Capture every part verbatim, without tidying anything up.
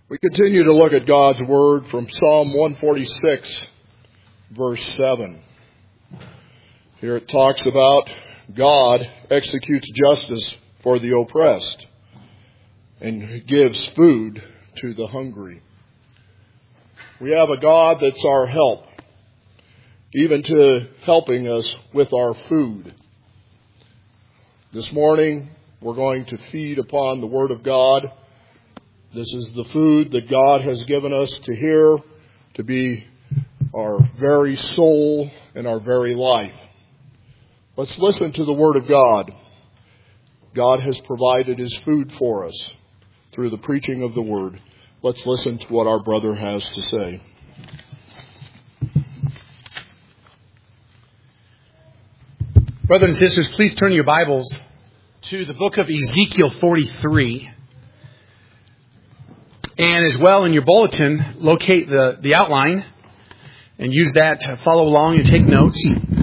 We continue to look at God's Word from Psalm one forty-six, verse seven. Here it talks about God executes justice for the oppressed and gives food to the hungry. We have a God that's our help, even to helping us with our food. This morning, we're going to feed upon the Word of God. This is the food that God has given us to hear, to be our very soul and our very life. Let's listen to the Word of God. God has provided His food for us through the preaching of the Word. Let's listen to what our brother has to say. Brothers and sisters, please turn your Bibles to the book of Ezekiel forty-three. And as well in your bulletin, locate the, the outline and use that to follow along and take notes.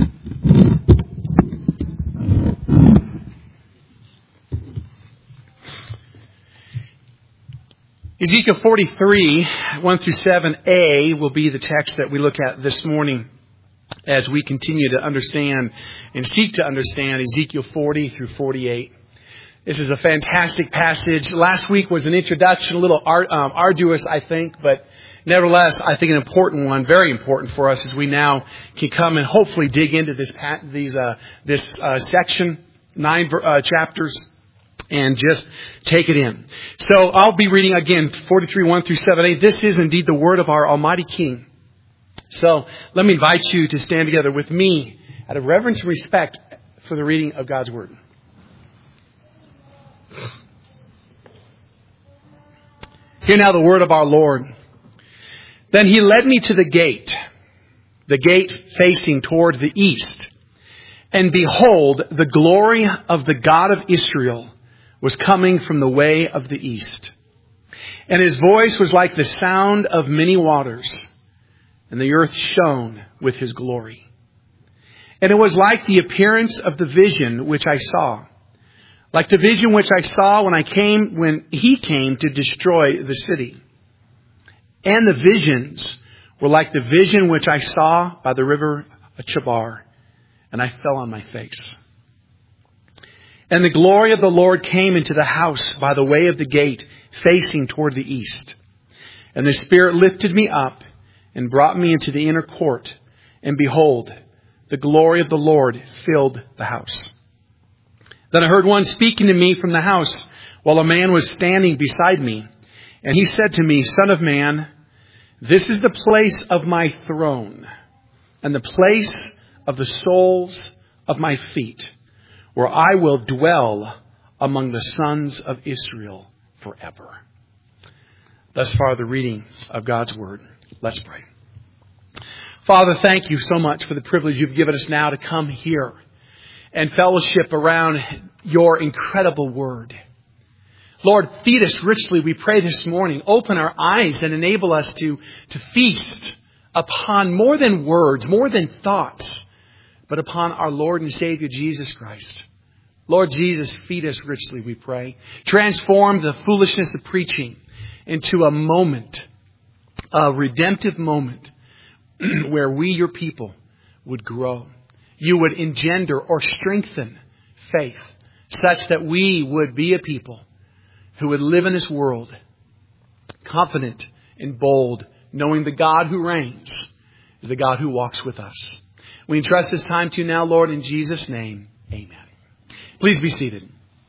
Ezekiel forty-three, one through seven a will be the text that we look at this morning as we continue to understand and seek to understand Ezekiel forty through forty-eight. This is a fantastic passage. Last week was an introduction, a little art, um, arduous, I think, but nevertheless, I think an important one, very important for us as we now can come and hopefully dig into this these uh, this uh, section, nine uh, chapters, and just take it in. So I'll be reading again forty-three, one through seven a. This is indeed the word of our Almighty King. So let me invite you to stand together with me out of reverence and respect for the reading of God's Word. Hear now the word of our Lord. Then he led me to the gate, the gate facing toward the east. And behold, the glory of the God of Israel was coming from the way of the east. And his voice was like the sound of many waters, and the earth shone with his glory. And it was like the appearance of the vision which I saw. Like the vision which I saw when I came, when he came to destroy the city. And the visions were like the vision which I saw by the river of Chebar. And I fell on my face. And the glory of the Lord came into the house by the way of the gate, facing toward the east. And the Spirit lifted me up and brought me into the inner court. And behold, the glory of the Lord filled the house. Then I heard one speaking to me from the house while a man was standing beside me. And he said to me, Son of man, this is the place of my throne and the place of the soles of my feet, where I will dwell among the sons of Israel forever. Thus far the reading of God's Word. Let's pray. Father, thank you so much for the privilege you've given us now to come here and fellowship around your incredible word. Lord, feed us richly, we pray this morning. Open our eyes and enable us to, to feast upon more than words, more than thoughts, but upon our Lord and Savior Jesus Christ. Lord Jesus, feed us richly, we pray. Transform the foolishness of preaching into a moment, a redemptive moment, where we, your people, would grow. You would engender or strengthen faith such that we would be a people who would live in this world confident and bold, knowing the God who reigns is the God who walks with us. We entrust this time to you now, Lord, in Jesus' name. Amen. Please be seated.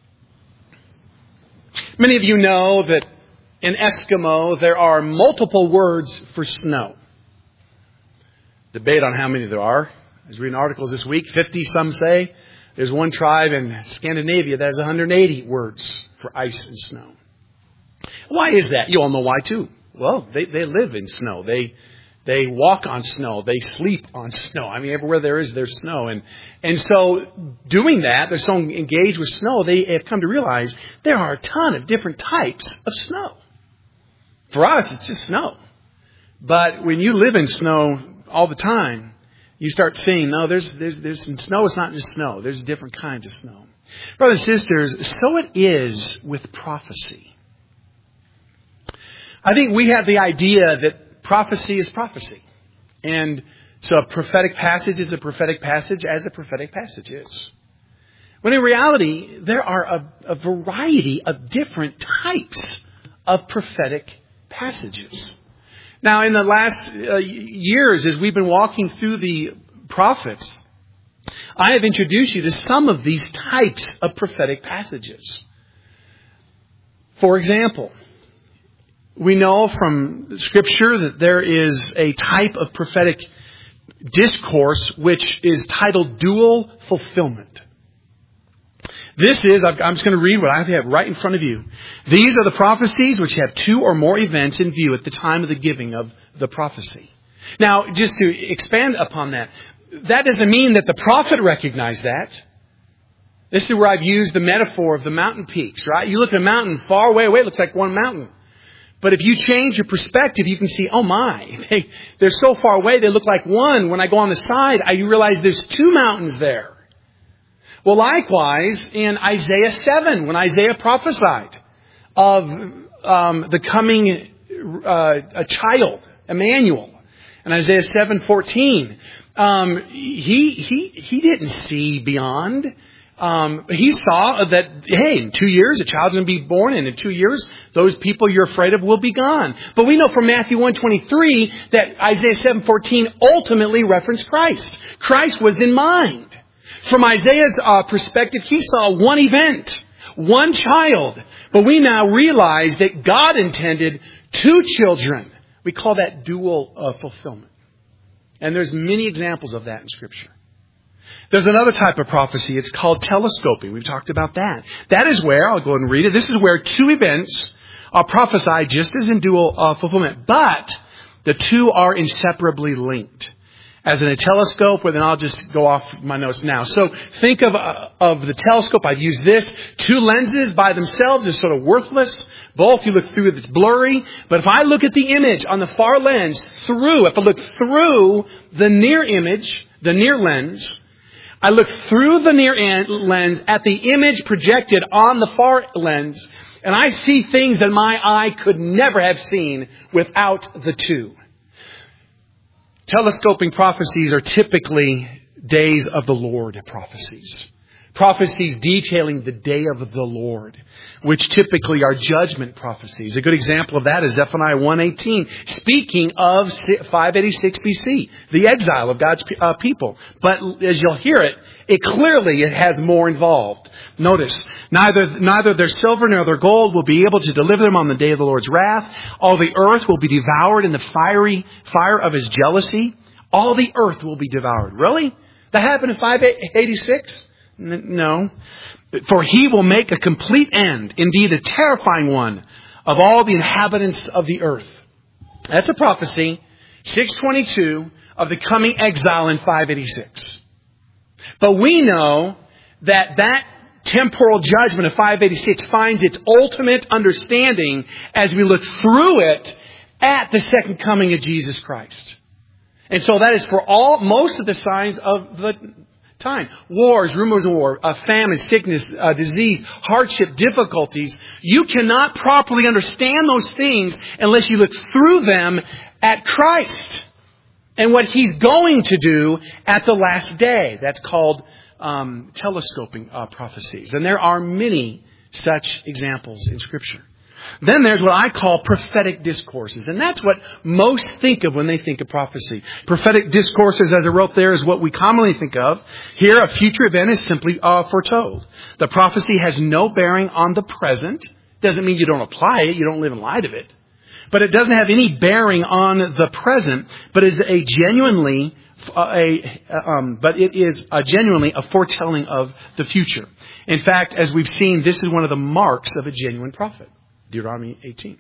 Many of you know that in Eskimo there are multiple words for snow. Debate on how many there are. I was reading articles this week, fifty some say. There's one tribe in Scandinavia that has one hundred eighty words for ice and snow. Why is that? You all know why too. Well, they, they live in snow. They they walk on snow. They sleep on snow. I mean, everywhere there is, there's snow. And and so doing that, they're so engaged with snow, they have come to realize there are a ton of different types of snow. For us, it's just snow. But when you live in snow all the time, you start seeing, no, there's, there's, there's snow is not just snow. There's different kinds of snow. Brothers and sisters, so it is with prophecy. I think we have the idea that prophecy is prophecy. And so a prophetic passage is a prophetic passage as a prophetic passage is. When in reality, there are a, a variety of different types of prophetic passages. Now, in the last uh, years, as we've been walking through the prophets, I have introduced you to some of these types of prophetic passages. For example, we know from Scripture that there is a type of prophetic discourse which is titled dual fulfillment. This is, I'm just going to read what I have right in front of you. These are the prophecies which have two or more events in view at the time of the giving of the prophecy. Now, just to expand upon that, that doesn't mean that the prophet recognized that. This is where I've used the metaphor of the mountain peaks, right? You look at a mountain far away away, it looks like one mountain. But if you change your perspective, you can see, oh my, they, they're so far away, they look like one. When I go on the side, I realize there's two mountains there. Well, likewise, in Isaiah seven, when Isaiah prophesied of um, the coming uh, a child, Emmanuel, in Isaiah seven fourteen, um, he he he didn't see beyond. Um, he saw that, hey, in two years a child's going to be born, and in two years those people you're afraid of will be gone. But we know from Matthew one twenty-three that Isaiah seven fourteen ultimately referenced Christ. Christ was in mind. From Isaiah's uh, perspective, he saw one event, one child. But we now realize that God intended two children. We call that dual uh, fulfillment. And there's many examples of that in Scripture. There's another type of prophecy. It's called telescoping. We've talked about that. That is where, I'll go ahead and read it. This is where two events are prophesied just as in dual uh, fulfillment. But the two are inseparably linked. As in a telescope, well, then I'll just go off my notes now. So think of uh, of the telescope. I've used this. Two lenses by themselves are sort of worthless. Both, you look through it, it's blurry. But if I look at the image on the far lens through, if I look through the near image, the near lens, I look through the near lens at the image projected on the far lens, and I see things that my eye could never have seen without the two. Telescoping prophecies are typically days of the Lord prophecies. Prophecies detailing the day of the Lord, which typically are judgment prophecies. A good example of that is Zephaniah one eighteen, speaking of five eighty-six B C, the exile of God's uh, people. But as you'll hear it, it clearly it has more involved. Notice, neither neither their silver nor their gold will be able to deliver them on the day of the Lord's wrath. All the earth will be devoured in the fiery fire of His jealousy. All the earth will be devoured. Really? That happened in five eighty-six? No. For He will make a complete end, indeed a terrifying one, of all the inhabitants of the earth. That's a prophecy, six twenty-two, of the coming exile in five eighty-six. But we know that that temporal judgment of five eighty-six finds its ultimate understanding as we look through it at the second coming of Jesus Christ. And so that is for all, most of the signs of the time. Wars, rumors of war, uh, famine, sickness, uh, disease, hardship, difficulties. You cannot properly understand those things unless you look through them at Christ and what He's going to do at the last day. That's called um, telescoping uh, prophecies. And there are many such examples in Scripture. Then there's what I call prophetic discourses. And that's what most think of when they think of prophecy. Prophetic discourses, as I wrote there, is what we commonly think of. Here, a future event is simply uh, foretold. The prophecy has no bearing on the present. Doesn't mean you don't apply it. You don't live in light of it. But it doesn't have any bearing on the present, but is a genuinely, uh, a, um, but it is a genuinely a foretelling of the future. In fact, as we've seen, this is one of the marks of a genuine prophet. Deuteronomy eighteen.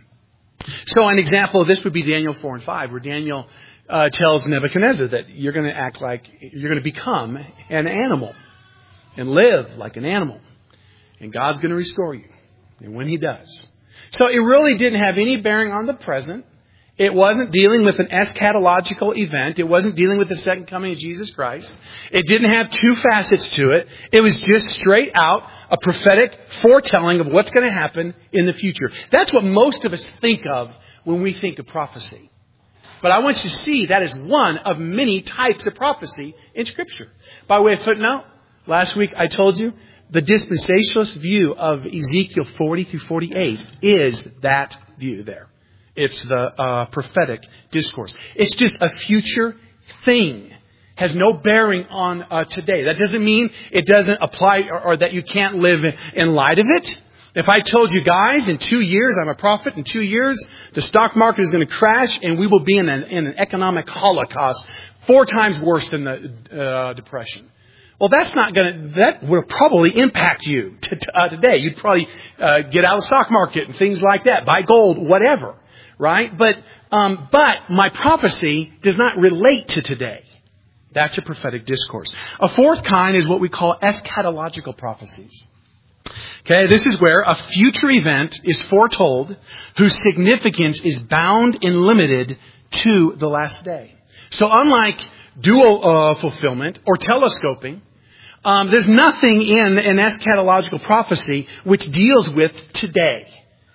So an example of this would be Daniel four and five, where Daniel uh, tells Nebuchadnezzar that you're going to act like, you're going to become an animal and live like an animal. And God's going to restore you. And when He does. So it really didn't have any bearing on the present. It wasn't dealing with an eschatological event. It wasn't dealing with the second coming of Jesus Christ. It didn't have two facets to it. It was just straight out a prophetic foretelling of what's going to happen in the future. That's what most of us think of when we think of prophecy. But I want you to see that is one of many types of prophecy in Scripture. By way of footnote, last week I told you the dispensationalist view of Ezekiel forty through forty-eight is that view there. It's the uh, prophetic discourse. It's just a future thing. Has no bearing on uh, today. That doesn't mean it doesn't apply or, or that you can't live in, in light of it. If I told you guys in two years, I'm a prophet, in two years, the stock market is going to crash and we will be in an, in an economic holocaust four times worse than the uh, depression. Well, that's not going to, that will probably impact you t- t- uh, today. You'd probably uh, get out of the stock market and things like that, buy gold, whatever, right? But, um, but my prophecy does not relate to today. That's a prophetic discourse. A fourth kind is what we call eschatological prophecies. Okay, this is where a future event is foretold whose significance is bound and limited to the last day. So unlike dual uh, fulfillment or telescoping, um, there's nothing in an eschatological prophecy which deals with today.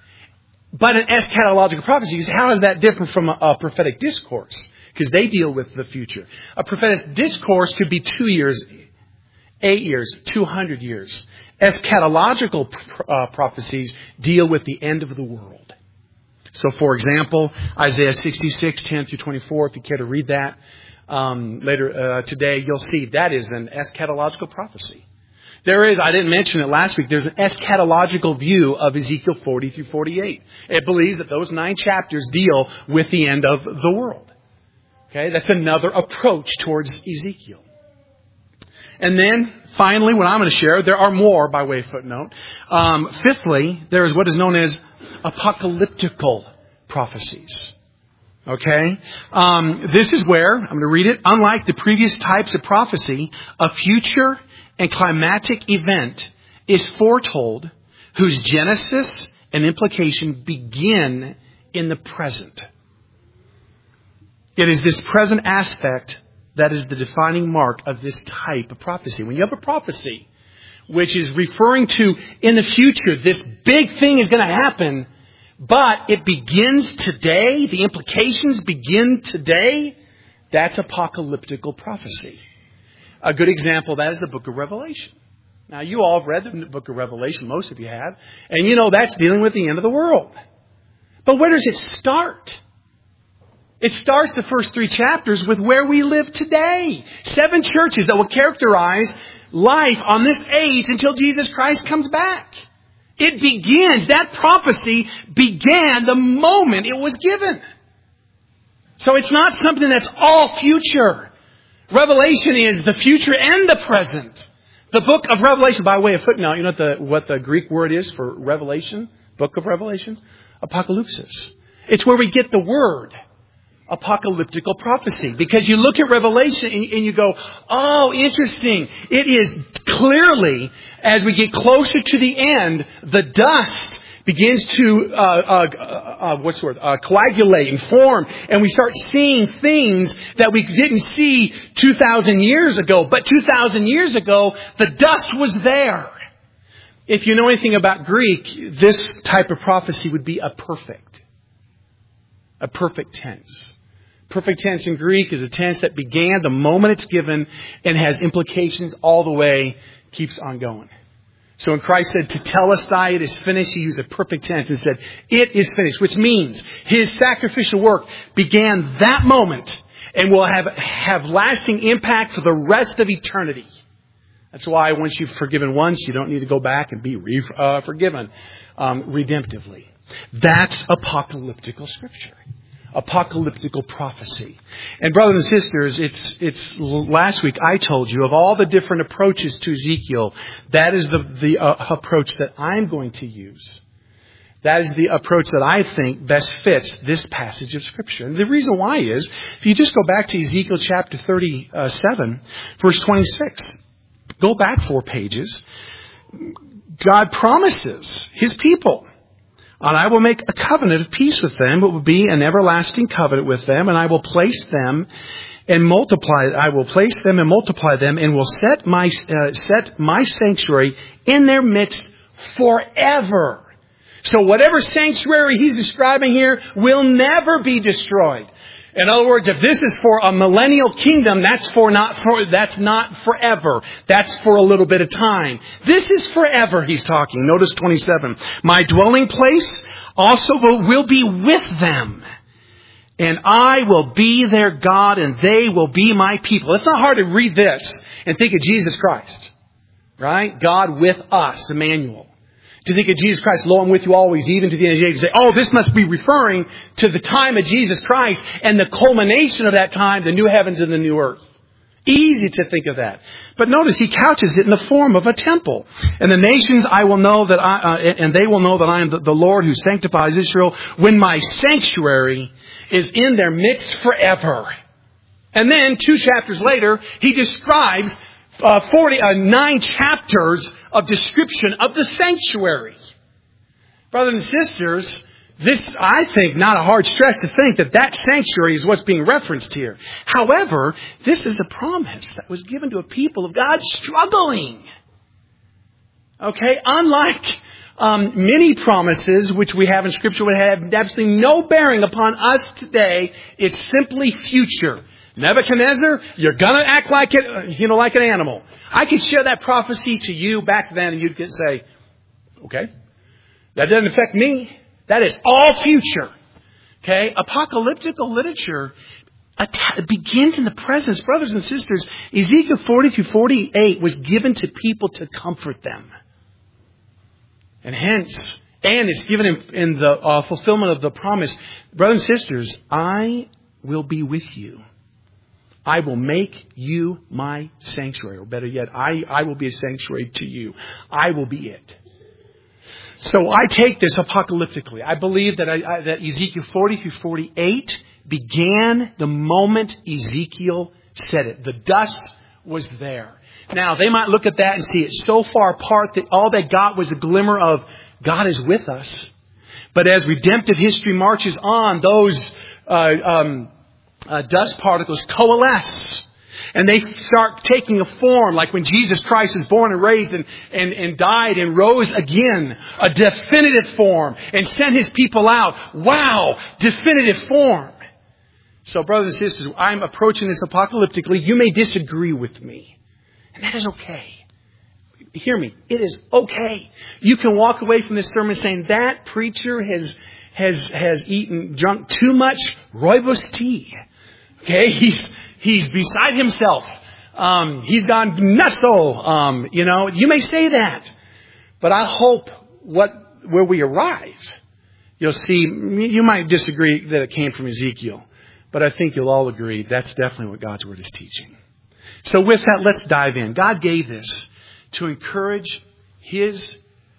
But an eschatological prophecy, how is that different from a, a prophetic discourse? Because they deal with the future. A prophetic discourse could be two years, eight years, two hundred years. Eschatological uh, prophecies deal with the end of the world. So, for example, Isaiah sixty-six, ten through twenty-four, if you care to read that um, later uh, today, you'll see that is an eschatological prophecy. There is, I didn't mention it last week, there's an eschatological view of Ezekiel forty through forty-eight. It believes that those nine chapters deal with the end of the world. Okay, that's another approach towards Ezekiel. And then, finally, what I'm going to share, there are more by way of footnote. Um, fifthly, there is what is known as apocalyptical prophecies. Okay? Um, this is where, I'm going to read it, unlike the previous types of prophecy, a future and climatic event is foretold whose genesis and implication begin in the present. It is this present aspect that is the defining mark of this type of prophecy. When you have a prophecy which is referring to in the future, this big thing is going to happen, but it begins today, the implications begin today, that's apocalyptical prophecy. A good example of that is the book of Revelation. Now, you all have read the book of Revelation, most of you have, and you know that's dealing with the end of the world. But where does it start? It starts the first three chapters with where we live today. Seven churches that will characterize life on this age until Jesus Christ comes back. It begins, that prophecy began the moment it was given. So it's not something that's all future. Revelation is the future and the present. The book of Revelation, by way of footnote, you know what the, what the Greek word is for Revelation? Book of Revelation? Apocalypsis. It's where we get the word. Apocalyptical prophecy. Because you look at Revelation and, and you go, oh, interesting. It is clearly, as we get closer to the end, the dust begins to, uh, uh, uh, what's the word, uh, coagulate and form. And we start seeing things that we didn't see two thousand years ago. But two thousand years ago, the dust was there. If you know anything about Greek, this type of prophecy would be a perfect. A perfect tense. Perfect tense in Greek is a tense that began the moment it's given and has implications all the way, keeps on going. So when Christ said, "Tetelestai, it is finished," he used a perfect tense and said, "It is finished," which means his sacrificial work began that moment and will have, have lasting impact for the rest of eternity. That's why once you've forgiven once, you don't need to go back and be re, uh, forgiven um, redemptively. That's apocalyptical scripture. Apocalyptical prophecy. And brothers and sisters, it's, it's last week I told you of all the different approaches to Ezekiel, that is the, the uh, approach that I'm going to use. That is the approach that I think best fits this passage of Scripture. And the reason why is, if you just go back to Ezekiel chapter thirty-seven, verse twenty-six, go back four pages, God promises His people, "And I will make a covenant of peace with them. It will be an everlasting covenant with them. And I will place them and multiply. I will place them and multiply them, and will set my uh, set my sanctuary in their midst forever." So whatever sanctuary he's describing here will never be destroyed. In other words, if this is for a millennial kingdom, that's for not for, that's not forever. That's for a little bit of time. This is forever, he's talking. Notice twenty-seven. My dwelling place also will, will be with them. And I will be their God and they will be my people. It's not hard to read this and think of Jesus Christ. Right? God with us, Emmanuel. To think of Jesus Christ, lo, I'm with you always, even to the end of the age. Say, oh, this must be referring to the time of Jesus Christ and the culmination of that time, the new heavens and the new earth. Easy to think of that. But notice he couches it in the form of a temple. And the nations I will know that I, uh, and they will know that I am the, the Lord who sanctifies Israel when my sanctuary is in their midst forever. And then two chapters later, he describes Uh, forty, uh, nine chapters of description of the sanctuary. Brothers and sisters, this, I think, not a hard stretch to think that that sanctuary is what's being referenced here. However, this is a promise that was given to a people of God struggling. Okay? Unlike um, many promises which we have in Scripture which have absolutely no bearing upon us today, it's simply future. Nebuchadnezzar, you're gonna act like it, you know, like an animal. I could share that prophecy to you back then and you'd say, okay, that doesn't affect me. That is all future. Okay? Apocalyptical literature begins in the presence. Brothers and sisters, Ezekiel forty through forty-eight was given to people to comfort them. And hence, and it's given in, in the uh, fulfillment of the promise. Brothers and sisters, I will be with you. I will make you my sanctuary. Or better yet, I, I will be a sanctuary to you. I will be it. So I take this apocalyptically. I believe that, I, I, that Ezekiel forty through forty-eight began the moment Ezekiel said it. The dust was there. Now, they might look at that and see it so far apart that all they got was a glimmer of God is with us. But as redemptive history marches on, those uh, um, uh, dust particles coalesce. And they start taking a form, like when Jesus Christ was born and raised and, and, and died and rose again. A definitive form. And sent His people out. Wow! Definitive form. So brothers and sisters, I'm approaching this apocalyptically. You may disagree with me. And that is okay. Hear me. It is okay. You can walk away from this sermon saying, that preacher has has has eaten, drunk too much rooibos tea. Okay? He's he's beside himself. Um, he's gone nutso. Um, you know, you may say that. But I hope what where we arrive, you'll see, you might disagree that it came from Ezekiel. But I think you'll all agree that's definitely what God's Word is teaching. So with that, let's dive in. God gave this to encourage His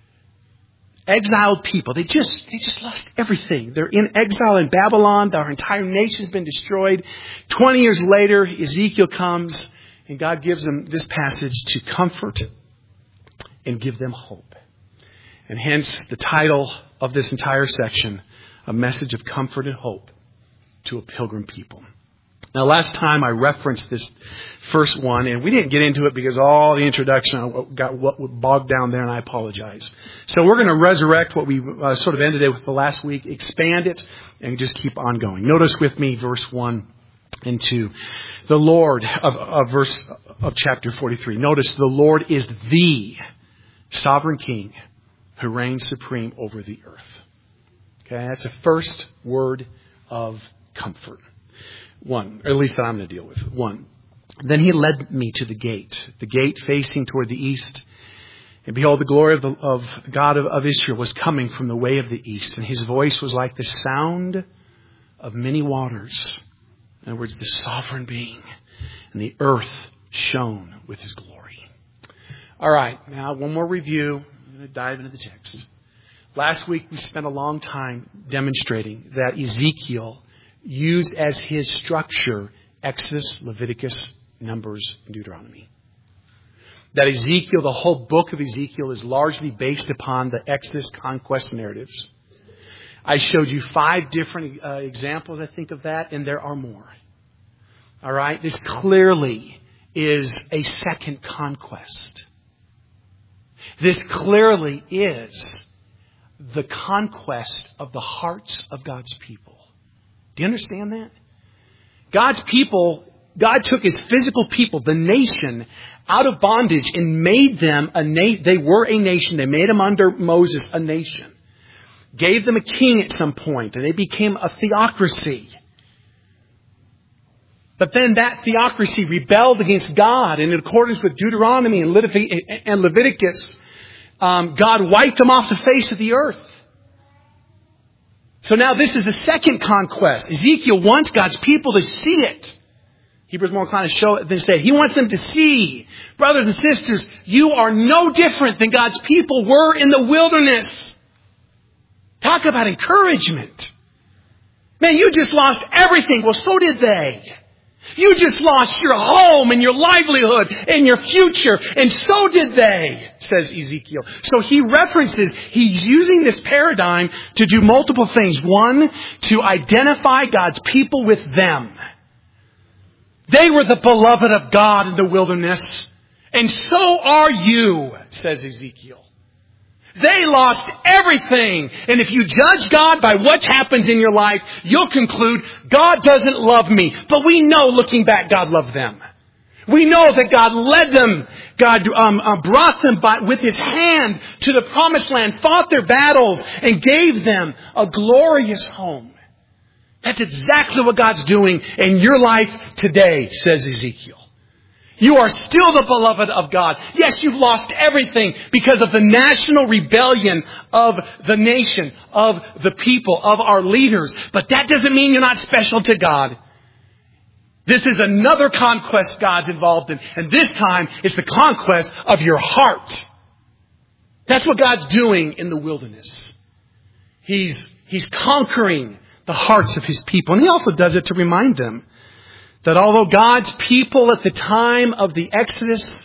exiled people. They just, they just lost everything. They're in exile in Babylon. Our entire nation's been destroyed. Twenty years later, Ezekiel comes and God gives them this passage to comfort and give them hope. And hence the title of this entire section, A Message of Comfort and Hope to a Pilgrim People. Now, last time I referenced this first one, and we didn't get into it because all the introduction got bogged down there, and I apologize. So we're going to resurrect what we uh, sort of ended it with the last week, expand it, and just keep on going. Notice with me verse one and two. The Lord, of, of verse of chapter forty-three. Notice the Lord is the sovereign King who reigns supreme over the earth. Okay, that's the first word of comfort. One, or at least that I'm going to deal with. One. Then He led me to the gate, the gate facing toward the east. And behold, the glory of the of God of, of Israel was coming from the way of the east. And His voice was like the sound of many waters. In other words, the sovereign being. And the earth shone with His glory. All right, now one more review. I'm going to dive into the text. Last week we spent a long time demonstrating that Ezekiel used as his structure Exodus, Leviticus, Numbers, and Deuteronomy. That Ezekiel, the whole book of Ezekiel, is largely based upon the Exodus conquest narratives. I showed you five different uh, examples, I think, of that, and there are more. All right? This clearly is a second conquest. This clearly is the conquest of the hearts of God's people. Do you understand that? God's people, God took His physical people, the nation, out of bondage and made them a nation. They were a nation. They made them under Moses a nation. Gave them a king at some point, and they became a theocracy. But then that theocracy rebelled against God, and in accordance with Deuteronomy and Leviticus, um, God wiped them off the face of the earth. So now this is the second conquest. Ezekiel wants God's people to see it. Hebrews more inclined to show it than say. He wants them to see. Brothers and sisters, you are no different than God's people were in the wilderness. Talk about encouragement. Man, you just lost everything. Well, so did they. You just lost your home and your livelihood and your future. And so did they, says Ezekiel. So he references, he's using this paradigm to do multiple things. One, to identify God's people with them. They were the beloved of God in the wilderness. And so are you, says Ezekiel. They lost everything. And if you judge God by what happens in your life, you'll conclude God doesn't love me. But we know, looking back, God loved them. We know that God led them. God um, uh, brought them by, with His hand to the promised land, fought their battles, and gave them a glorious home. That's exactly what God's doing in your life today, says Ezekiel. You are still the beloved of God. Yes, you've lost everything because of the national rebellion of the nation, of the people, of our leaders. But that doesn't mean you're not special to God. This is another conquest God's involved in. And this time, it's the conquest of your heart. That's what God's doing in the wilderness. He's, he's conquering the hearts of His people. And He also does it to remind them that although God's people at the time of the Exodus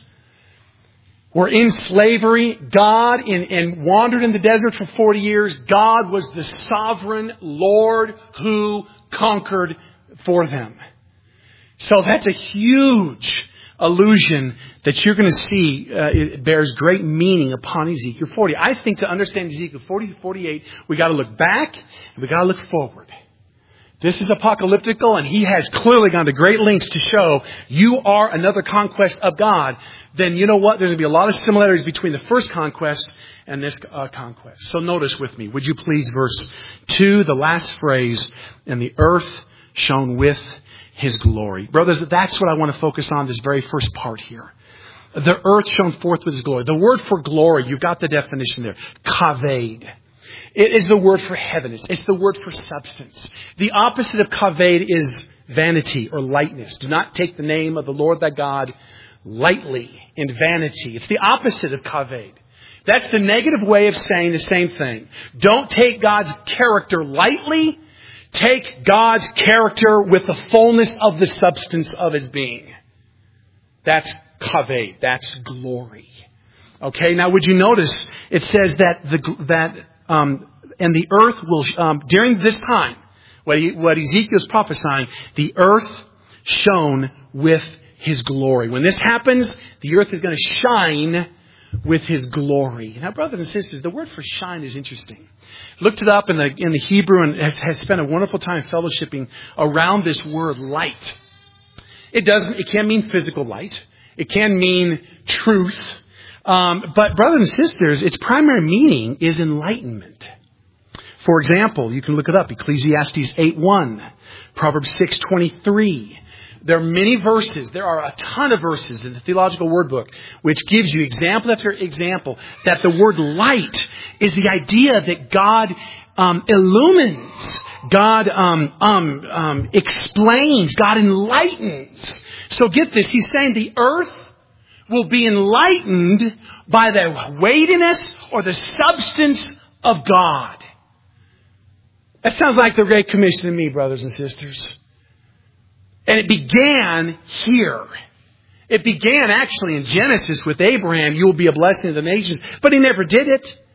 were in slavery, God in, and wandered in the desert for forty years, God was the sovereign Lord who conquered for them. So that's a huge allusion that you're going to see. Uh, it bears great meaning upon Ezekiel forty. I think to understand Ezekiel forty to forty-eight, we got to look back and we got to look forward. This is apocalyptical, and he has clearly gone to great lengths to show you are another conquest of God. Then you know what? There's going to be a lot of similarities between the first conquest and this uh, conquest. So notice with me, would you please, verse two, the last phrase, and the earth shone with his glory. Brothers, that's what I want to focus on, this very first part here. The earth shone forth with his glory. The word for glory, you've got the definition there. Kaved. It is the word for heaviness. It's the word for substance. The opposite of kaved is vanity or lightness. Do not take the name of the Lord thy God lightly in vanity. It's the opposite of kaved. That's the negative way of saying the same thing. Don't take God's character lightly. Take God's character with the fullness of the substance of his being. That's kaved. That's glory. Okay, now would you notice it says that the that um, and the earth will um, during this time, what, he, what Ezekiel is prophesying, the earth shone with his glory. When this happens, the earth is going to shine with his glory. Now, brothers and sisters, the word for shine is interesting. Looked it up in the in the Hebrew and has, has spent a wonderful time fellowshipping around this word light. It doesn't. It can mean physical light. It can mean truth. Um, but brothers and sisters, its primary meaning is enlightenment. For example, you can look it up. Ecclesiastes eight one, Proverbs six twenty-three. There are many verses. There are a ton of verses in the Theological Word Book which gives you example after example that the word light is the idea that God um, illumines, God um, um, um, explains, God enlightens. So get this. He's saying the earth will be enlightened by the weightiness or the substance of God. That sounds like the Great Commission to me, brothers and sisters. And it began here. It began actually in Genesis with Abraham. You will be a blessing to the nations. But he never did it.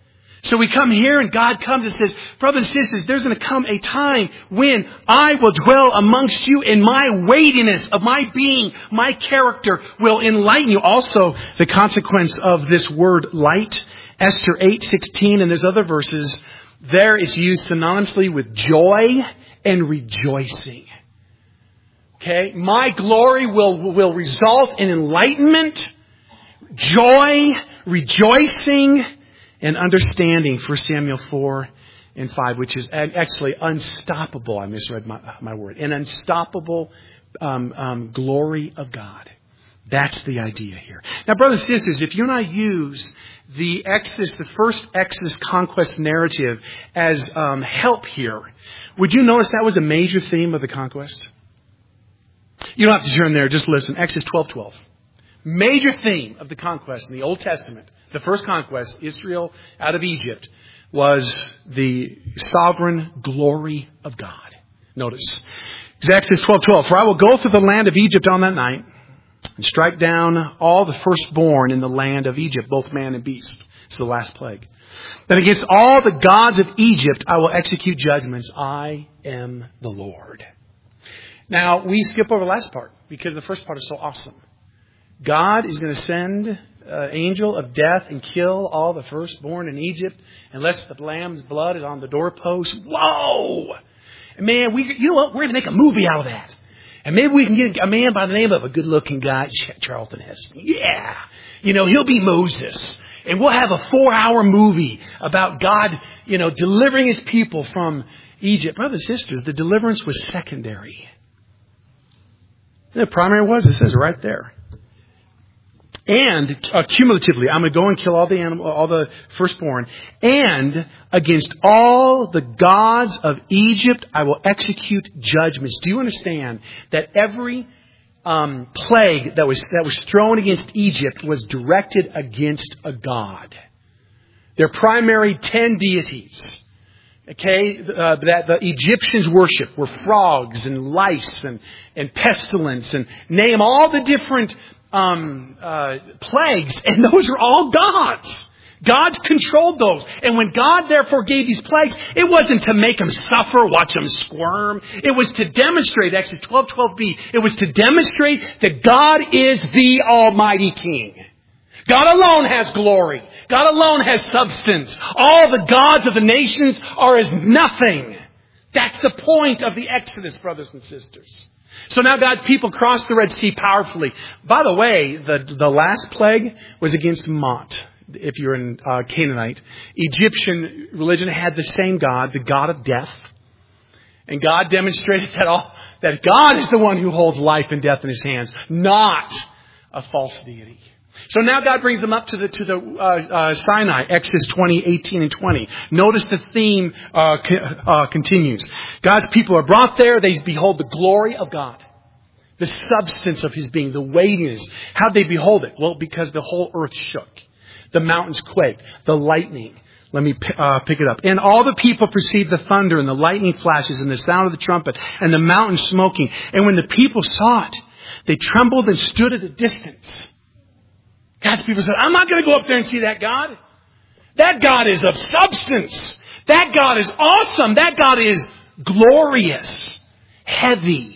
So we come here and God comes and says, brothers and sisters, there's going to come a time when I will dwell amongst you and my weightiness of my being, my character will enlighten you. Also, the consequence of this word light, Esther eight sixteen, and there's other verses, there is used synonymously with joy and rejoicing. Okay? My glory will, will result in enlightenment, joy, rejoicing, and understanding. First Samuel four and five, which is actually unstoppable. I misread my, my word. An unstoppable um, um, glory of God. That's the idea here. Now, brothers and sisters, if you and I use the Exodus, the first Exodus conquest narrative as um, help here, would you notice that was a major theme of the conquest? You don't have to turn there. Just listen. Exodus twelve twelve. Major theme of the conquest in the Old Testament. The first conquest, Israel out of Egypt, was the sovereign glory of God. Notice. Exodus twelve twelve. For I will go through the land of Egypt on that night and strike down all the firstborn in the land of Egypt, both man and beast. It's the last plague. Then against all the gods of Egypt I will execute judgments. I am the Lord. Now, we skip over the last part because the first part is so awesome. God is going to send an angel of death and kill all the firstborn in Egypt unless the lamb's blood is on the doorpost. Whoa! Man, we, you know what? We're going to make a movie out of that. And maybe we can get a man by the name of a good-looking guy, Charlton Heston. Yeah. You know, he'll be Moses. And we'll have a four-hour movie about God, you know, delivering his people from Egypt. Brothers and sisters, the deliverance was secondary. The primary was, it says right there. And uh, cumulatively, I'm going to go and kill all the animal, all the firstborn. And against all the gods of Egypt, I will execute judgments. Do you understand that every um, plague that was that was thrown against Egypt was directed against a god? Their primary ten deities. Okay, uh, that the Egyptians worship were frogs and lice and, and pestilence and name all the different um, uh, plagues, and those are all gods. God's controlled those. And when God therefore gave these plagues, it wasn't to make them suffer, watch them squirm. It was to demonstrate, Exodus twelve twelve b, it was to demonstrate that God is the Almighty King. God alone has glory. God alone has substance. All the gods of the nations are as nothing. That's the point of the Exodus, brothers and sisters. So now God's people crossed the Red Sea powerfully. By the way, the, the last plague was against Mot. If you're in uh, Canaanite, Egyptian religion had the same God, the God of death. And God demonstrated that all that God is the one who holds life and death in his hands, not a false deity. So now God brings them up to the to the uh, uh, Sinai, Exodus twenty, eighteen, and twenty. Notice the theme uh, co- uh, continues. God's people are brought there. They behold the glory of God, the substance of his being, the weightiness. How'd they behold it? Well, because the whole earth shook. The mountains quaked. The lightning. Let me uh, pick it up. And all the people perceived the thunder and the lightning flashes and the sound of the trumpet and the mountain smoking. And when the people saw it, they trembled and stood at a distance. God's people said, I'm not going to go up there and see that God. That God is of substance. That God is awesome. That God is glorious, heavy.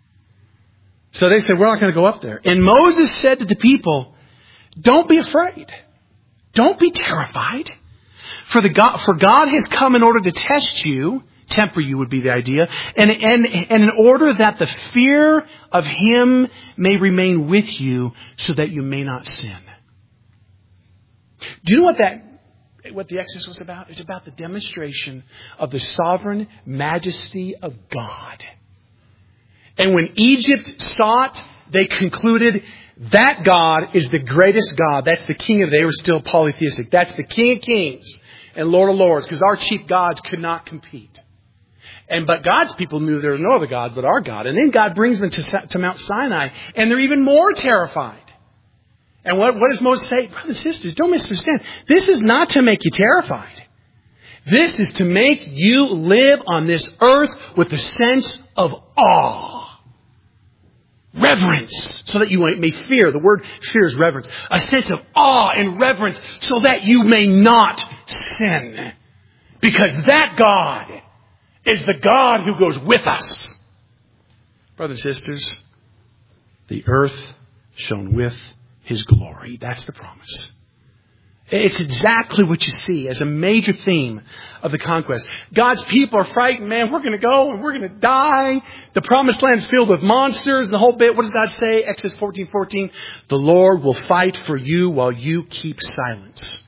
So they said, we're not going to go up there. And Moses said to the people, don't be afraid. Don't be terrified. For the God, for God has come in order to test you, temper you would be the idea, and, and, and in order that the fear of him may remain with you so that you may not sin. Do you know what that, what the Exodus was about? It's about the demonstration of the sovereign majesty of God. And when Egypt saw it, they concluded that God is the greatest God. That's the King of, they were still polytheistic. That's the King of Kings and Lord of Lords, because our cheap gods could not compete. And but God's people knew there was no other God but our God. And then God brings them to, to Mount Sinai, and they're even more terrified. And what, what does Moses say? Brothers and sisters, don't misunderstand. This is not to make you terrified. This is to make you live on this earth with a sense of awe. Reverence, so that you may fear. The word fear is reverence. A sense of awe and reverence, so that you may not sin. Because that God is the God who goes with us. Brothers and sisters, the earth shone with His glory. That's the promise. It's exactly what you see as a major theme of the conquest. God's people are frightened, man, we're going to go and we're going to die. The promised land is filled with monsters and the whole bit. What does God say? Exodus fourteen fourteen. The Lord will fight for you while you keep silence.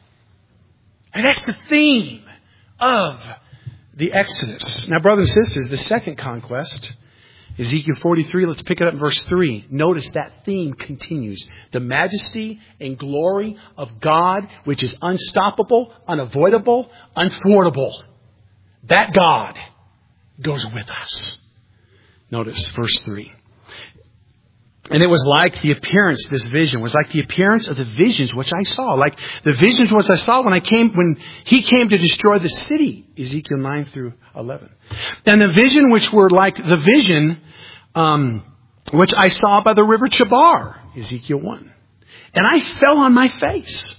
And that's the theme of the Exodus. Now, brothers and sisters, the second conquest, Ezekiel forty-three, let's pick it up in verse three. Notice that theme continues. The majesty and glory of God, which is unstoppable, unavoidable, unthwartable. That God goes with us. Notice verse three. And it was like the appearance, this vision, was like the appearance of the visions which I saw. Like the visions which I saw when I came, when He came to destroy the city. Ezekiel nine through eleven. And the vision which were like the vision, um, which I saw by the river Chebar. Ezekiel one. And I fell on my face.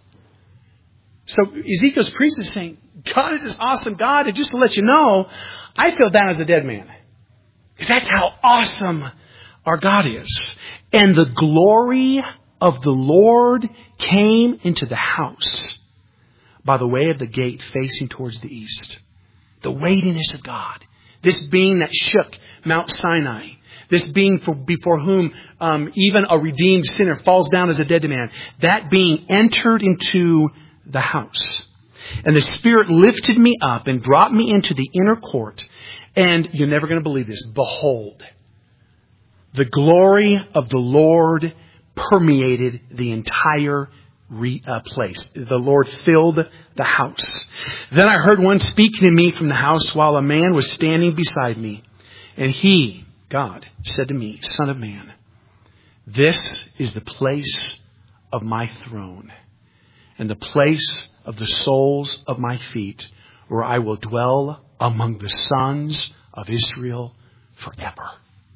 So Ezekiel's priest is saying, God is this awesome God. And just to let you know, I fell down as a dead man. Because that's how awesome our God is. And the glory of the Lord came into the house by the way of the gate facing towards the east. The weightiness of God. This being that shook Mount Sinai. This being for, before whom um, even a redeemed sinner falls down as a dead man. That being entered into the house. And the Spirit lifted me up and brought me into the inner court. And you're never going to believe this. Behold, the glory of the Lord permeated the entire re, uh, place. The Lord filled the house. Then I heard one speaking to me from the house while a man was standing beside me. And He, God, said to me, Son of man, this is the place of my throne and the place of the soles of my feet, where I will dwell among the sons of Israel forever.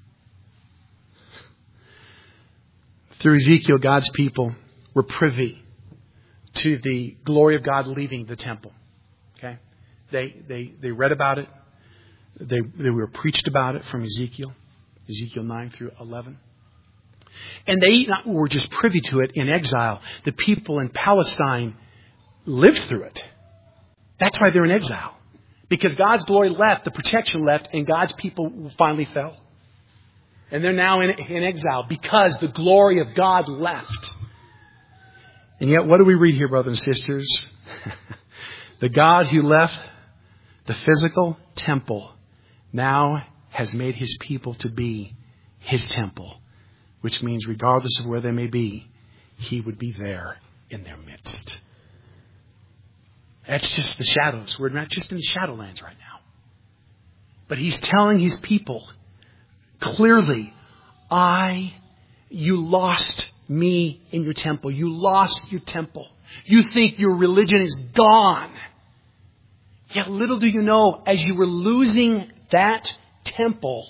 Through Ezekiel, God's people were privy to the glory of God leaving the temple. Okay, they they they read about it. They they were preached about it from Ezekiel, Ezekiel nine through eleven, and they not were just privy to it in exile. The people in Palestine lived through it. That's why they're in exile, because God's glory left, the protection left, and God's people finally fell. And they're now in, in exile because the glory of God left. And yet, what do we read here, brothers and sisters? The God who left the physical temple now has made His people to be His temple. Which means regardless of where they may be, He would be there in their midst. That's just the shadows. We're not just in the shadowlands right now. But He's telling His people, clearly, I, you lost me in your temple. You lost your temple. You think your religion is gone. Yet little do you know, as you were losing that temple,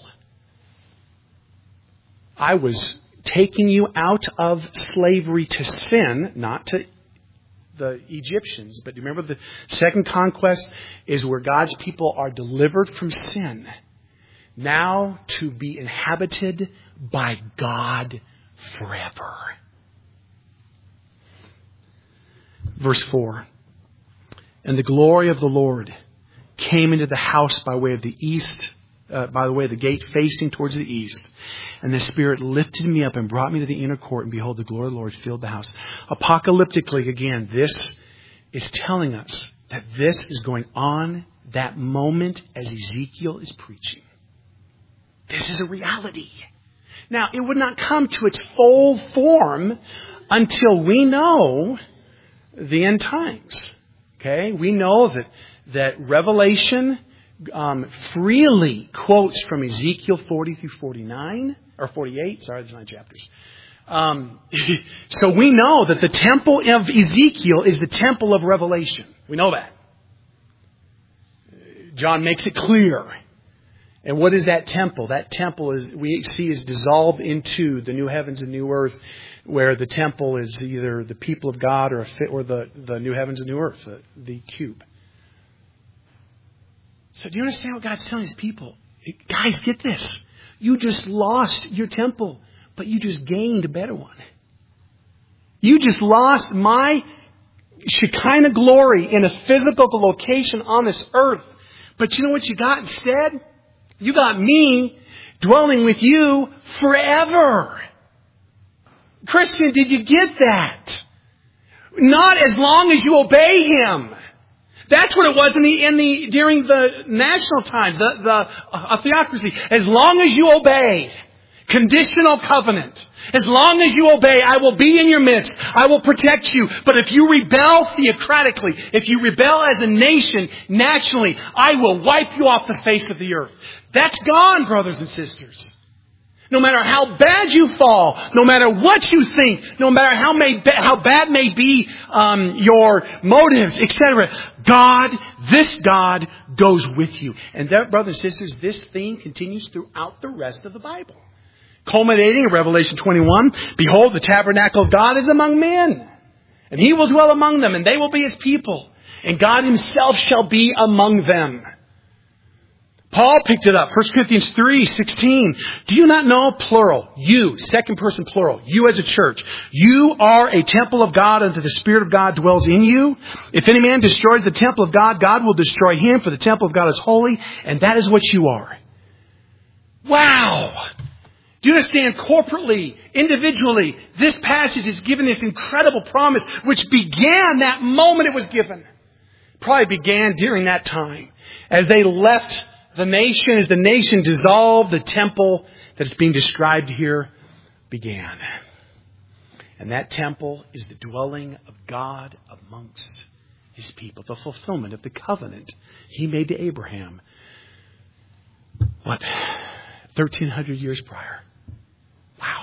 I was taking you out of slavery to sin, not to the Egyptians. But remember, the second conquest is where God's people are delivered from sin. Now to be inhabited by God forever. Verse four. And the glory of the Lord came into the house by way of the east, uh, by the way of the gate facing towards the east. And the Spirit lifted me up and brought me to the inner court. And behold, the glory of the Lord filled the house. Apocalyptically, again, this is telling us that this is going on that moment as Ezekiel is preaching. This is a reality. Now, it would not come to its full form until we know the end times. Okay? We know that, that Revelation um, freely quotes from Ezekiel forty through forty-nine, or forty-eight. Sorry, there's nine chapters. Um, so we know that the temple of Ezekiel is the temple of Revelation. We know that. John makes it clear. And what is that temple? That temple is, we see, is dissolved into the new heavens and new earth, where the temple is either the people of God or, a fit, or the, the new heavens and new earth, the, the cube. So do you understand what God's telling His people? Guys, get this. You just lost your temple, but you just gained a better one. You just lost my Shekinah glory in a physical location on this earth. But you know what you got instead? You got me dwelling with you forever. Christian, did you get that? Not as long as you obey Him. That's what it was in the in the during the national times, the the uh, theocracy. As long as you obey, conditional covenant. As long as you obey, I will be in your midst. I will protect you. But if you rebel theocratically, if you rebel as a nation, nationally, I will wipe you off the face of the earth. That's gone, brothers and sisters. No matter how bad you fall, no matter what you think, no matter how may how bad may be um, your motives, et cetera, God, this God goes with you. And that, brothers and sisters, this theme continues throughout the rest of the Bible. Culminating in Revelation twenty-one, behold, the tabernacle of God is among men, and He will dwell among them, and they will be His people, and God Himself shall be among them. Paul picked it up, First Corinthians three sixteen. Do you not know, plural, you, second person plural, you as a church, you are a temple of God, and the Spirit of God dwells in you? If any man destroys the temple of God, God will destroy him, for the temple of God is holy, and that is what you are. Wow! Do you understand, corporately, individually, this passage is given this incredible promise, which began that moment it was given. Probably began during that time, as they left the nation, as the nation dissolved, the temple that is being described here began. And that temple is the dwelling of God amongst His people, the fulfillment of the covenant He made to Abraham. What? thirteen hundred years prior. Wow.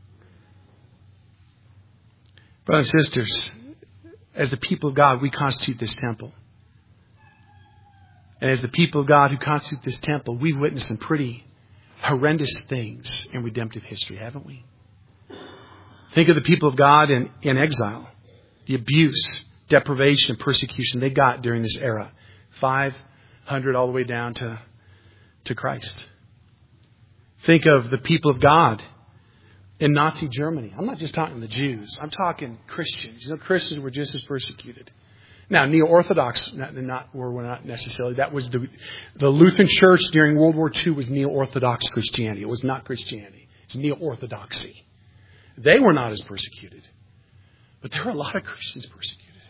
Brothers and sisters, as the people of God, we constitute this temple. And as the people of God who constitute this temple, we've witnessed some pretty horrendous things in redemptive history, haven't we? Think of the people of God in, in exile. The abuse, deprivation, persecution they got during this era. five hundred all the way down to, to Christ. Think of the people of God in Nazi Germany. I'm not just talking the Jews. I'm talking Christians. You know, Christians were just as persecuted. Now, Neo-Orthodox, not, not, were not necessarily. That was the, the Lutheran Church during World War Two was Neo-Orthodox Christianity. It was not Christianity. It's Neo-Orthodoxy. They were not as persecuted. But there were a lot of Christians persecuted.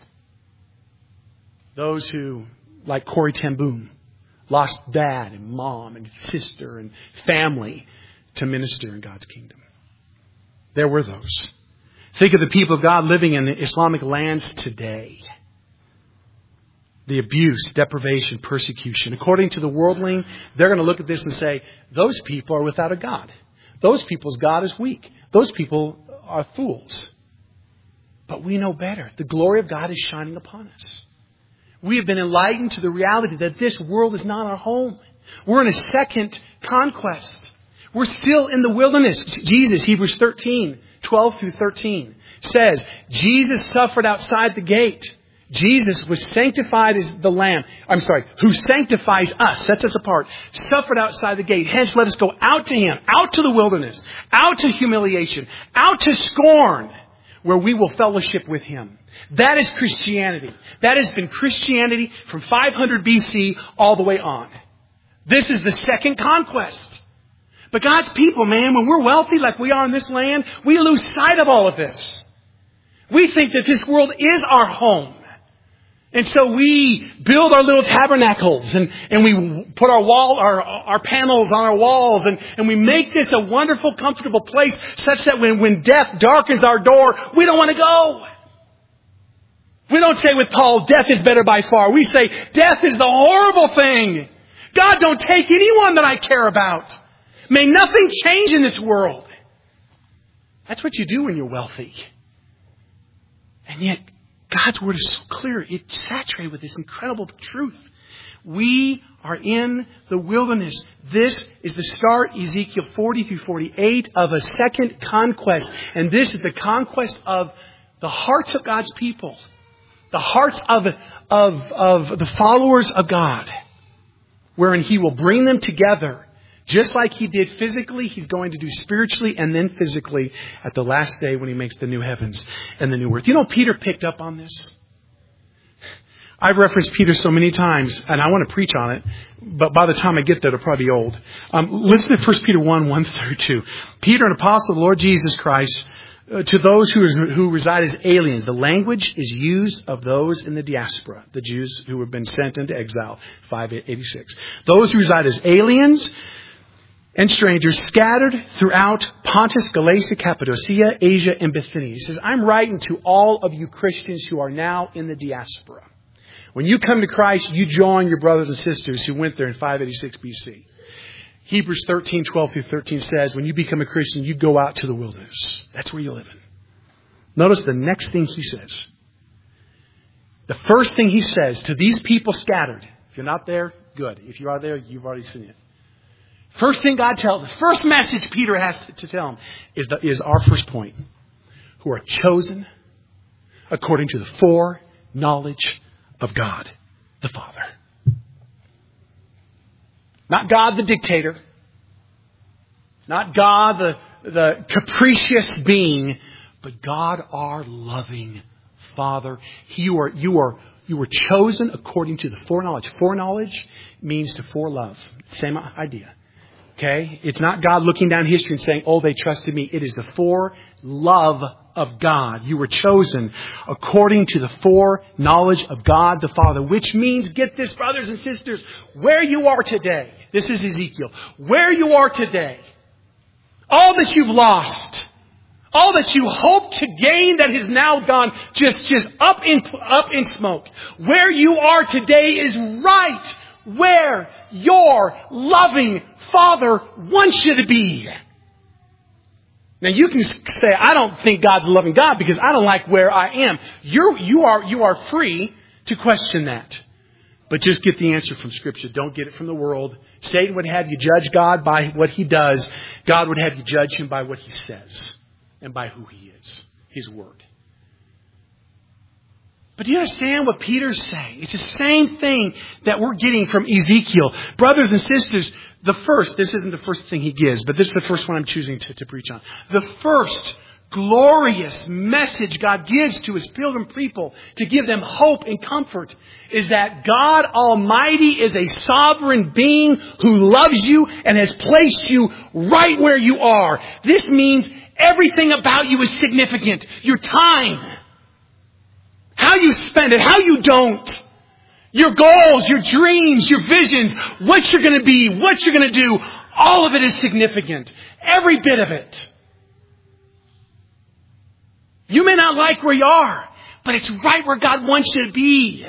Those who, like Corrie ten Boom, lost dad and mom and sister and family to minister in God's kingdom. There were those. Think of the people of God living in the Islamic lands today. The abuse, deprivation, persecution. According to the worldling, they're going to look at this and say, those people are without a God. Those people's God is weak. Those people are fools. But we know better. The glory of God is shining upon us. We have been enlightened to the reality that this world is not our home. We're in a second conquest. We're still in the wilderness. Jesus, Hebrews thirteen, twelve through thirteen, says, Jesus suffered outside the gate. Jesus was sanctified as the Lamb. I'm sorry, who sanctifies us, sets us apart, suffered outside the gate. Hence, let us go out to Him, out to the wilderness, out to humiliation, out to scorn, where we will fellowship with Him. That is Christianity. That has been Christianity from five hundred B C all the way on. This is the second conquest. But God's people, man, when we're wealthy like we are in this land, we lose sight of all of this. We think that this world is our home. And so we build our little tabernacles and, and we put our wall, our, our panels on our walls and, and we make this a wonderful, comfortable place such that when, when death darkens our door, we don't want to go. We don't say with Paul, death is better by far. We say, death is the horrible thing. God, don't take anyone that I care about. May nothing change in this world. That's what you do when you're wealthy. And yet, God's Word is so clear. It's saturated with this incredible truth. We are in the wilderness. This is the start, Ezekiel forty through forty-eight, of a second conquest. And this is the conquest of the hearts of God's people. The hearts of, of, of the followers of God. Wherein He will bring them together. Just like He did physically, He's going to do spiritually and then physically at the last day when He makes the new heavens and the new earth. You know, Peter picked up on this. I've referenced Peter so many times, and I want to preach on it, but by the time I get there, it'll probably be old. Um, listen to First Peter one, one through two. Peter, an apostle of the Lord Jesus Christ, uh, to those who, who reside as aliens. The language is used of those in the diaspora, the Jews who have been sent into exile, five eighty-six. Those who reside as aliens and strangers scattered throughout Pontus, Galatia, Cappadocia, Asia, and Bithynia. He says, I'm writing to all of you Christians who are now in the diaspora. When you come to Christ, you join your brothers and sisters who went there in five eighty-six B C. Hebrews thirteen, twelve through thirteen says, when you become a Christian, you go out to the wilderness. That's where you live in. Notice the next thing he says. The first thing he says to these people scattered. If you're not there, good. If you are there, you've already seen it. First thing God tells, the first message Peter has to tell them is, the, is our first point. Who are chosen according to the foreknowledge of God, the Father. Not God the dictator. Not God the, the capricious being. But God our loving Father. You are, you are, you were chosen according to the foreknowledge. Foreknowledge means to forelove. Same idea. Okay? It's not God looking down history and saying, oh, they trusted me. It is the forelove of God. You were chosen according to the foreknowledge of God the Father. Which means, get this, brothers and sisters, where you are today. This is Ezekiel. Where you are today. All that you've lost. All that you hope to gain that has now gone just, just up in, up in smoke. Where you are today is right where your loving Father wants you to be. Now you can say, I don't think God's a loving God because I don't like where I am. You're, you are, you are free to question that. But just get the answer from Scripture. Don't get it from the world. Satan would have you judge God by what He does. God would have you judge Him by what He says and by who He is, His Word. But do you understand what Peter's saying? It's the same thing that we're getting from Ezekiel. Brothers and sisters, the first, this isn't the first thing he gives, but this is the first one I'm choosing to, to preach on. The first glorious message God gives to His pilgrim people to give them hope and comfort is that God Almighty is a sovereign being who loves you and has placed you right where you are. This means everything about you is significant. Your time. How you spend it, how you don't. Your goals, your dreams, your visions, what you're going to be, what you're going to do. All of it is significant. Every bit of it. You may not like where you are, but it's right where God wants you to be.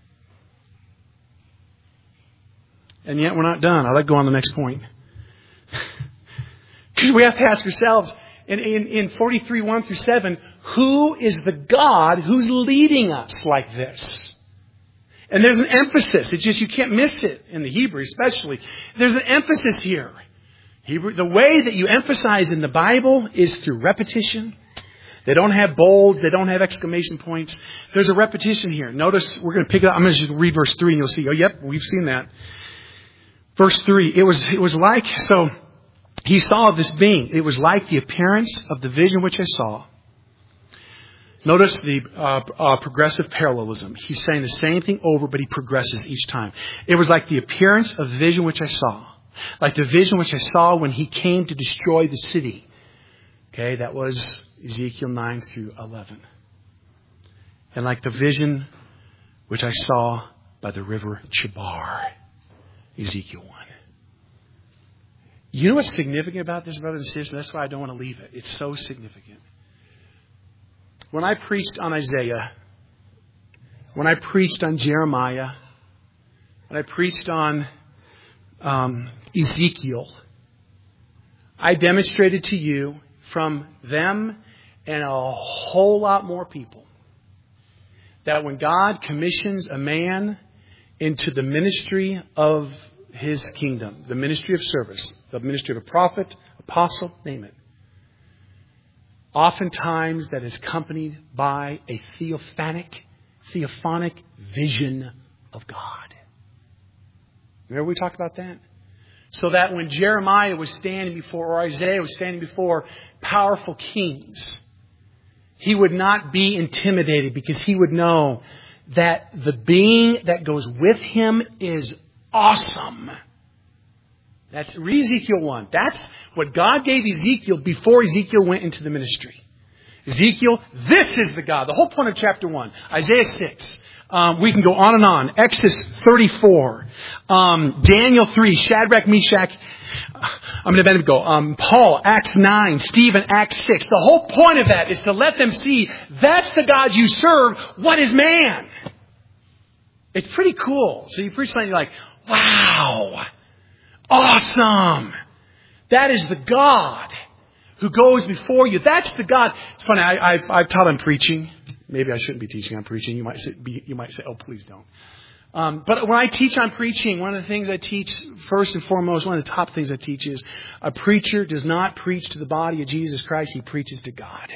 And yet we're not done. I'd like to go on to the next point. Because we have to ask ourselves, In, in, in forty-three, one through seven, who is the God who's leading us like this? And there's an emphasis. It's just you can't miss it in the Hebrew especially. There's an emphasis here. Hebrew, the way that you emphasize in the Bible is through repetition. They don't have bold. They don't have exclamation points. There's a repetition here. Notice, we're going to pick it up. I'm going to just read verse three and you'll see, oh, yep, we've seen that. Verse three, it was, it was like, so... He saw this being. It was like the appearance of the vision which I saw. Notice the uh, uh, progressive parallelism. He's saying the same thing over, but he progresses each time. It was like the appearance of the vision which I saw. Like the vision which I saw when He came to destroy the city. Okay, that was Ezekiel nine through eleven. And like the vision which I saw by the river Chebar. Ezekiel one. You know what's significant about this, brothers and sisters? That's why I don't want to leave it. It's so significant. When I preached on Isaiah, when I preached on Jeremiah, when I preached on um, Ezekiel, I demonstrated to you from them and a whole lot more people that when God commissions a man into the ministry of His kingdom, the ministry of service, the ministry of a prophet, apostle, name it. Oftentimes that is accompanied by a theophanic, theophonic vision of God. Remember we talked about that? So that when Jeremiah was standing before, or Isaiah was standing before powerful kings, he would not be intimidated because he would know that the being that goes with him is awesome. That's read Ezekiel one. That's what God gave Ezekiel before Ezekiel went into the ministry. Ezekiel, this is the God. The whole point of chapter one. Isaiah six. Um, we can go on and on. Exodus thirty-four. Um, Daniel three. Shadrach, Meshach. I'm going to go. Um, Paul, Acts nine. Stephen, Acts six. The whole point of that is to let them see that's the God you serve. What is man? It's pretty cool. So you preach something, you're like, wow. Awesome. That is the God who goes before you. That's the God. It's funny. I, I've, I've taught on preaching. Maybe I shouldn't be teaching on preaching. You might say, you might say, oh, please don't. Um, but when I teach on preaching, one of the things I teach first and foremost, one of the top things I teach is a preacher does not preach to the body of Jesus Christ. He preaches to God.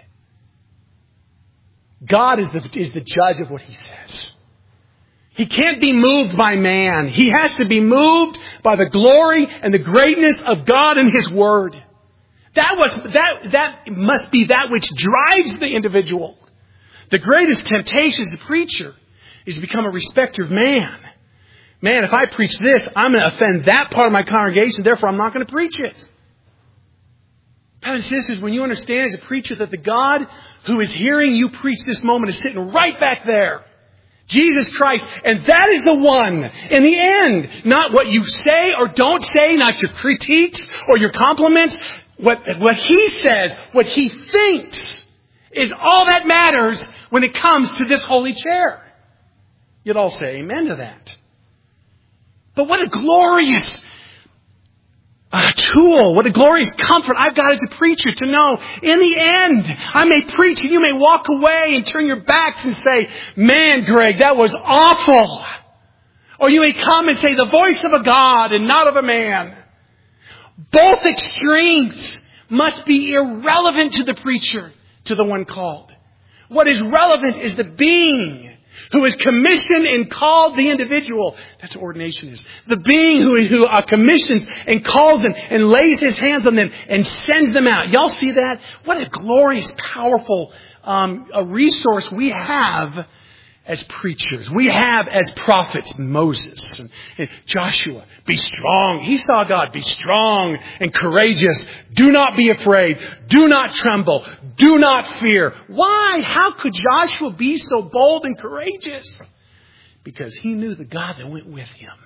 God is the, is the judge of what He says. He can't be moved by man. He has to be moved by the glory and the greatness of God and His Word. That was, that, that must be that which drives the individual. The greatest temptation as a preacher is to become a respecter of man. Man, if I preach this, I'm going to offend that part of my congregation, therefore I'm not going to preach it. Brothers and sisters, when you understand as a preacher that the God who is hearing you preach this moment is sitting right back there. Jesus Christ. And that is the one, in the end, not what you say or don't say, not your critiques or your compliments. What, what He says, what He thinks is all that matters when it comes to this holy chair. You'd all say amen to that. But what a glorious uh, tool, what a glorious comfort I've got as a preacher to know in the end I may preach and you may walk away and turn your backs and say, man, Greg, that was awful. Or you may come and say, the voice of a God and not of a man. Both extremes must be irrelevant to the preacher, to the one called. What is relevant is the being who is commissioned and called the individual. That's what ordination is. The being who, who uh, commissions and calls them and lays His hands on them and sends them out. Y'all see that? What a glorious, powerful um, a resource we have as preachers. We have as prophets Moses and, and Joshua. Be strong. He saw God. Be strong and courageous. Do not be afraid. Do not tremble. Do not fear. Why? How could Joshua be so bold and courageous? Because he knew the God that went with him.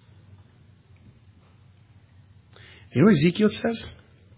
You know what Ezekiel says?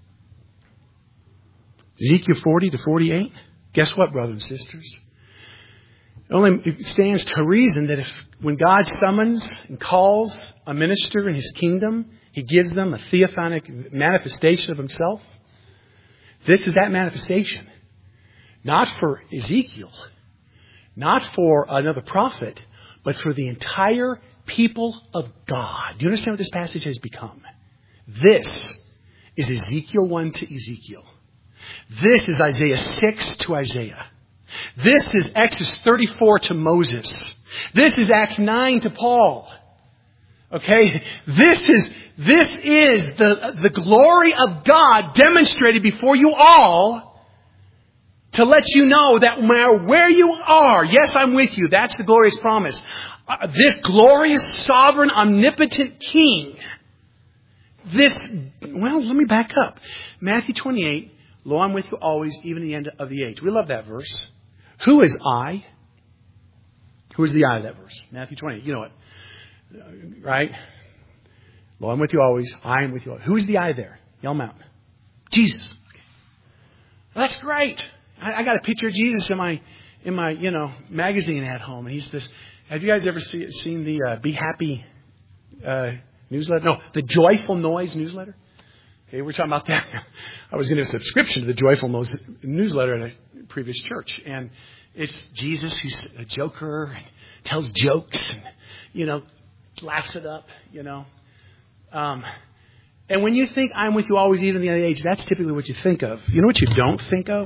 Ezekiel forty to forty-eight. Guess what, brothers and sisters? It only stands to reason that if when God summons and calls a minister in His kingdom, He gives them a theophanic manifestation of Himself. This is that manifestation. Not for Ezekiel, not for another prophet, but for the entire people of God. Do you understand what this passage has become? This is Ezekiel one to Ezekiel. This is Isaiah six to Isaiah. This is Exodus thirty-four to Moses. This is Acts nine to Paul. Okay? This is, this is the, the glory of God demonstrated before you all to let you know that no matter where you are, yes, I'm with you. That's the glorious promise. Uh, this glorious, sovereign, omnipotent King. This, well, let me back up. Matthew twenty-eight, lo, I'm with you always, even the end of the age. We love that verse. Who is I? Who is the I of that verse? Matthew twenty-eight. You know it. Right? Lo, I'm with you always. I am with you always. Who is the I there? Yell them out. Jesus. Okay. Well, that's great. I, I got a picture of Jesus in my, in my, you know, magazine at home. And he's this. Have you guys ever see, seen the uh, Be Happy uh, newsletter? No, the Joyful Noise newsletter. Okay, we're talking about that. I was getting a subscription to the Joyful Noise newsletter at a previous church. And it's Jesus who's a joker and tells jokes and, you know, laughs it up, you know. Um, and when you think I'm with you always, even in the other age, that's typically what you think of. You know what you don't think of?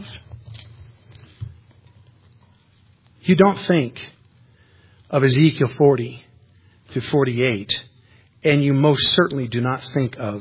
You don't think of Ezekiel forty to forty-eight, and you most certainly do not think of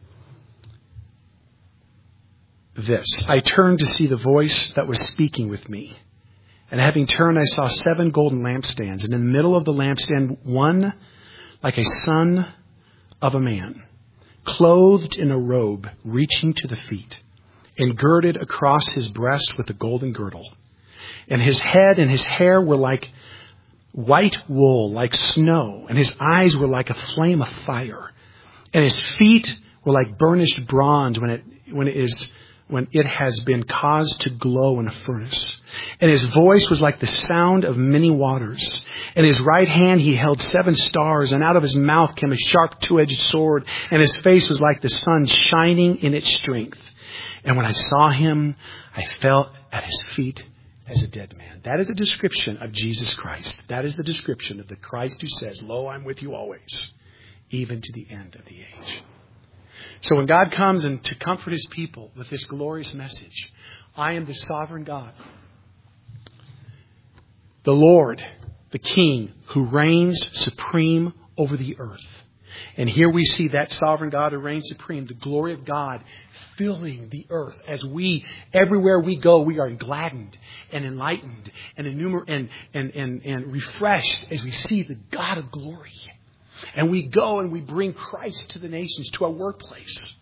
this. I turned to see the voice that was speaking with me. And having turned, I saw seven golden lampstands. And in the middle of the lampstand, one like a son of a man, clothed in a robe reaching to the feet, and girded across his breast with a golden girdle. And his head and his hair were like white wool, like snow. And his eyes were like a flame of fire. And his feet were like burnished bronze when it when it is when it has been caused to glow in a furnace. And his voice was like the sound of many waters. In his right hand he held seven stars, and out of his mouth came a sharp two-edged sword, and his face was like the sun shining in its strength. And when I saw him, I fell at his feet as a dead man. That is a description of Jesus Christ. That is the description of the Christ who says, "Lo, I'm with you always, even to the end of the age." So when God comes and to comfort his people with this glorious message, I am the sovereign God, the Lord, the King, who reigns supreme over the earth. And here we see that sovereign God who reigns supreme, the glory of God filling the earth. As we, everywhere we go, we are gladdened and enlightened and, enumer- and, and, and, and refreshed as we see the God of glory. And we go and we bring Christ to the nations, to our workplace.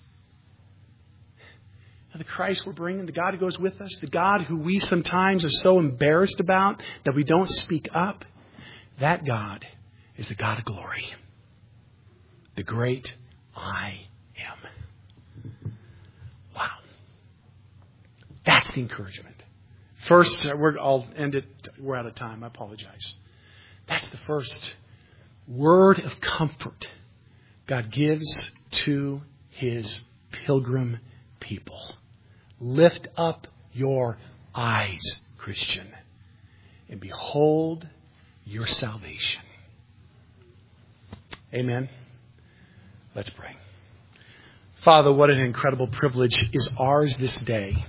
And the Christ we're bringing, the God who goes with us, the God who we sometimes are so embarrassed about that we don't speak up, that God is the God of glory. The great I am. Wow. That's the encouragement. First, we're, I'll end it. We're out of time. I apologize. That's the first word of comfort God gives to his pilgrim people. Lift up your eyes, Christian, and behold your salvation. Amen. Let's pray. Father, what an incredible privilege is ours this day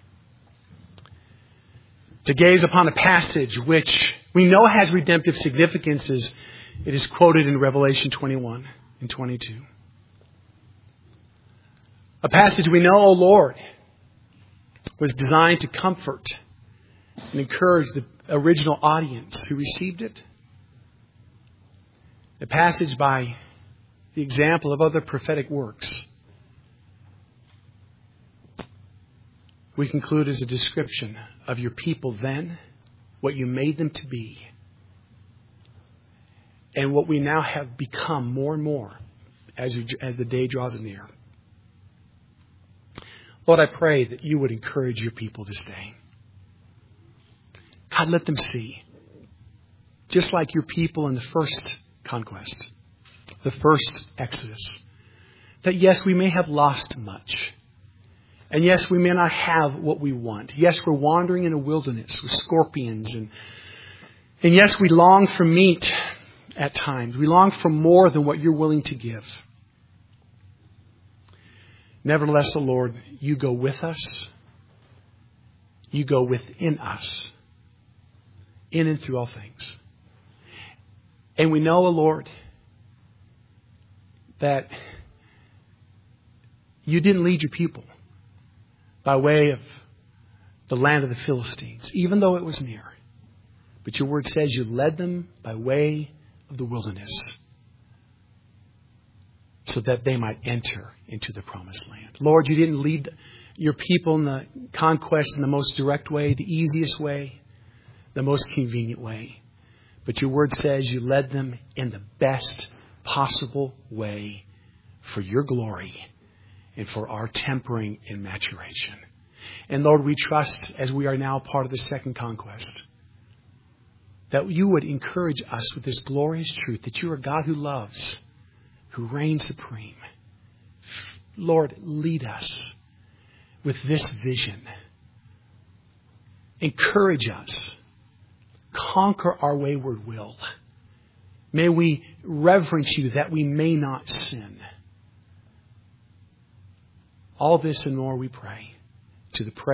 to gaze upon a passage which we know has redemptive significances. It is quoted in Revelation twenty-one and twenty-two. A passage we know, O Lord, was designed to comfort and encourage the original audience who received it. A passage by the example of other prophetic works, we conclude as a description of your people then, what you made them to be, and what we now have become more and more as, we, as the day draws near. Lord, I pray that you would encourage your people this day. God, let them see, just like your people in the first conquest, the first Exodus, that yes, we may have lost much. And yes, we may not have what we want. Yes, we're wandering in a wilderness with scorpions. And, and yes, we long for meat at times. We long for more than what you're willing to give. Nevertheless, O Lord, you go with us. You go within us. In and through all things. And we know, O Lord, that you didn't lead your people by way of the land of the Philistines, even though it was near. But your word says you led them by way of the wilderness so that they might enter into the promised land. Lord, you didn't lead your people in the conquest in the most direct way, the easiest way, the most convenient way. But your word says you led them in the best possible way for your glory and for our tempering and maturation. And Lord, we trust as we are now part of the second conquest, that you would encourage us with this glorious truth that you are a God who loves, who reigns supreme. Lord, lead us with this vision. Encourage us. Conquer our wayward will. May we reverence You that we may not sin. All this and more we pray to the praise